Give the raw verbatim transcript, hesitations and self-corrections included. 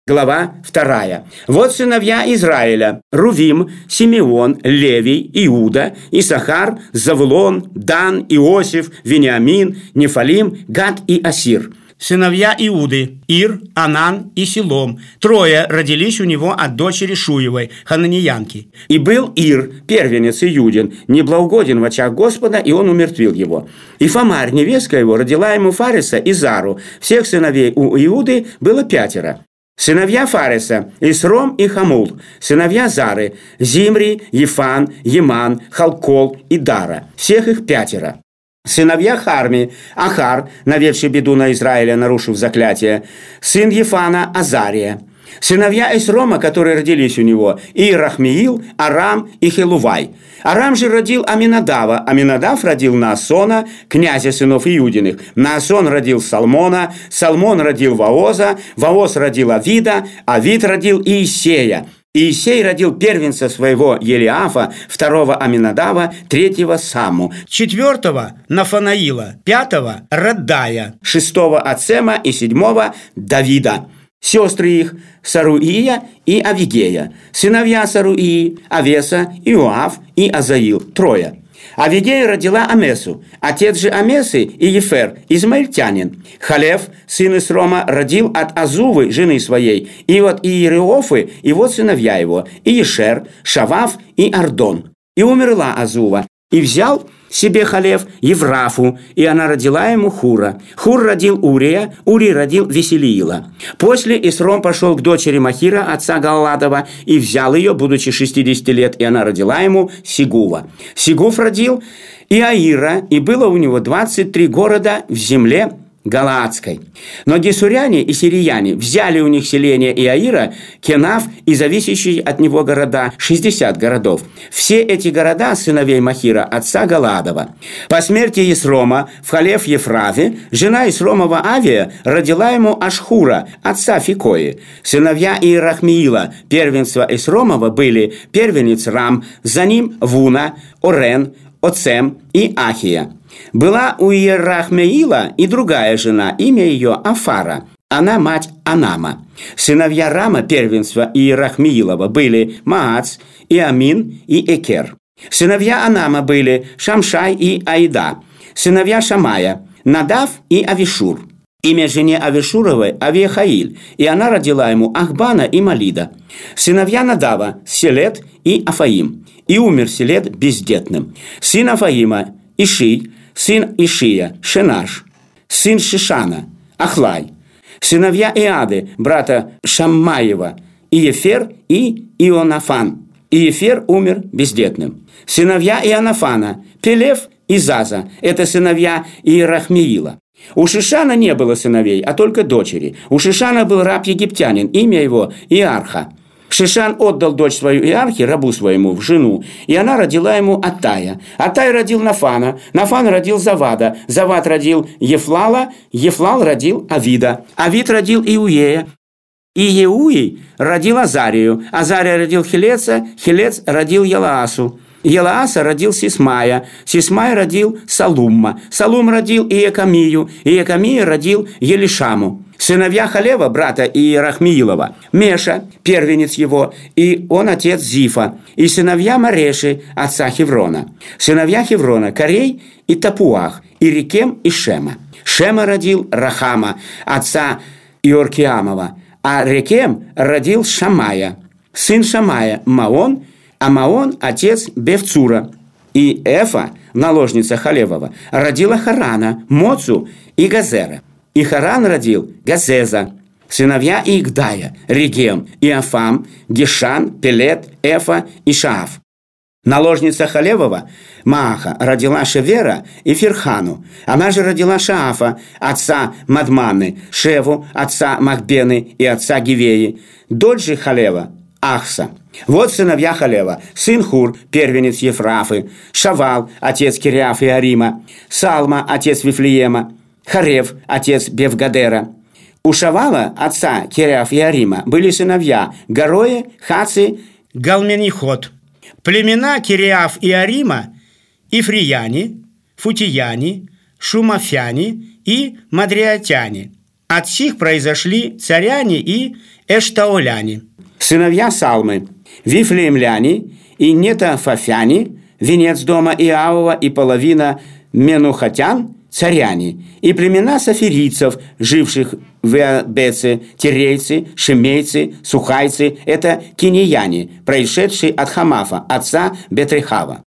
Глава вторая. Вот сыновья Израиля: Рувим, Симеон, Левий, Иуда, Исахар, Завулон, Дан, Иосиф, Вениамин, Нефалим, Гад и Асир. Сыновья Иуды: Ир, Анан и Силом. Трое родились у него от дочери Шуевой, хананиянки. И был Ир, первенец Иудин, неблагогоден в очах Господа, и он умертвил его. И Фамарь, невестка его, родила ему Фареса и Зару. Всех сыновей у Иуды было пятеро. Сыновья Фареса: Исром и Хамул. Сыновья Зары: Зимри, Ефан, Еман, Халкол и Дара. Всех их пятеро. Сыновья Харми: Ахар, наведший беду на Израиля, нарушив заклятие. Сын Ефана: Азария. Сыновья Исрома, которые родились у него: Иерахмиил, Арам и Хелувай. Арам же родил Аминадава. Аминадав родил Наасона, князя сынов Иудиных. Наасон родил Салмона, Салмон родил Ваоза, Ваоз родил Авида, Авид родил Иисея. Иисей родил первенца своего Елиафа, второго Аминадава, третьего Саму, четвертого Нафанаила, пятого Раддая, шестого Ацема и седьмого Давида. Сестры их: Саруия и Авигея. Сыновья Саруии: Авеса, Иоав и Азаил, трое. Авигея родила Амесу. Отец же Амесы и Ефер, измаильтянин. Халев, сын Исрома, родил от Азувы, жены своей, и от Иереофы, и вот сыновья его: Иешер, Шавав и Ардон. И умерла Азува, и взял себе Халев Еврафу, и она родила ему Хура. Хур родил Урия, Урий родил Веселиила. После Исром пошел к дочери Махира, отца Галаадова, и взял ее, будучи шестидесяти лет, и она родила ему Сигува. Сигув родил Иаира, и было у него двадцать три города в земле Галаадской. Но гесуряне и сирияне взяли у них селение Иаира, Кенаф и зависящие от него города, шестьдесят городов. Все эти города сыновей Махира, отца Галаадова. По смерти Исрома в Халев Ефраве жена Исромова Авия родила ему Ашхура, отца Фикои. Сыновья Иерахмиила, первенства Исромова, были первенец Рам, за ним Вуна, Орен, Оцем и Ахия. Была у Иерахмеила и другая жена, имя ее Афара. Она мать Анама. Сыновья Рама, первенства Иерахмеилова, были Маац, Иамин и Экер. Сыновья Анама были Шамшай и Аида. Сыновья Шамая: Надав и Авишур. Имя жене Авишуровой Авиахаиль, и она родила ему Ахбана и Малида. Сыновья Надава: Селет и Афаим. И умер Селет бездетным. Сын Афаима: Иший. Сын Ишия: Шенаш. Сын Шишана: Ахлай. Сыновья Иады, брата Шаммаева: Иефер и Ионафан. Иефер умер бездетным. Сыновья Ионафана: Пелев и Заза. Это сыновья Иерахмеила. У Шишана не было сыновей, а только дочери. У Шишана был раб-египтянин, имя его Иарха. Шишан отдал дочь свою Иархе, рабу своему, в жену, и она родила ему Атая. Атай родил Нафана, Нафан родил Завада, Завад родил Ефлала, Ефлал родил Авида, Авид родил Иуея, и Еуий родил Азарию, Азария родил Хилеца, Хилец родил Елаасу, Елааса родил Сисмая, Сисмай родил Салумма, Салум родил Иекамию, Иекамия родил Елишаму. Сыновья Халева, брата Иерахмиилова: Меша, первенец его, и он отец Зифа, и сыновья Мареши, отца Хеврона. Сыновья Хеврона: Корей и Тапуах, и Рекем и Шема. Шема родил Рахама, отца Иоркиамова, а Рекем родил Шамая. Сын Шамая: Маон, а Маон отец Бевцура. И Эфа, наложница Халевова, родила Харана, Моцу и Газера. И Харан родил Газеза. Сыновья Игдая: Регем, Иофам, Гешан, Пелет, Эфа и Шаав. Наложница Халевова, Мааха, родила Шевера и Фирхану. Она же родила Шаафа, отца Мадманы, Шеву, отца Махбены и отца Гивеи. Дочь же Халева – Ахса. Вот сыновья Халева: сын Хур, первенец Ефрафы, Шавал, отец Кириаф и Арима, Салма, отец Вифлеема, Харев, отец Бевгадера. У Шавала, отца Кириаф и Арима, были сыновья Гароя, Хаци, Галменихот. Племена Кириаф и Арима – Ифрияне, Футияне, Шумафяне и Мадриатяне. От сих произошли царяне и эштаоляне. Сыновья Салмы: вифлеемляне и нетофафяне, венец дома Иавова и половина менухатян, царяне, и племена сафирийцев, живших в Иабеце, тирейцы, шемейцы, сухайцы, это кинеяне, происшедшие от Хамафа, отца Бетрехава.